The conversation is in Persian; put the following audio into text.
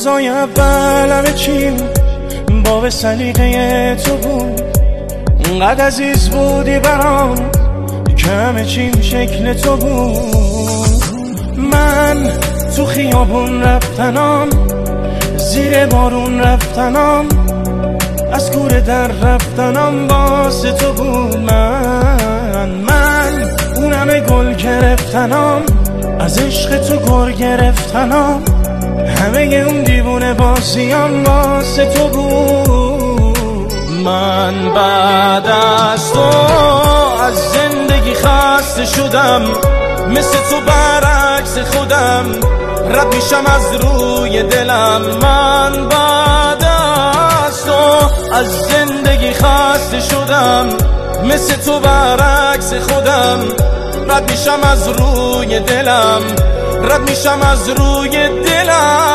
روزای اول همه چیم باب سلیقه تو بود، اونقدر عزیز بودی برام که همه چیم شکل تو بود. من تو خیابون رفتنام، زیر بارون رفتنام، از کوره در رفتنام واسه تو بود. من اون همه گل گرفتنام، از عشق تو گر گرفتنم، همه اون دیوونه بازیام واسه تو بود. من بعد از تو از زندگی خسته شدم، مثل تو برعکس خودم رد میشم از روی دلم. من بعد از تو از زندگی خسته شدم، مثل تو برعکس خودم رد میشم از روی دلم، رد میشم از روی دلم.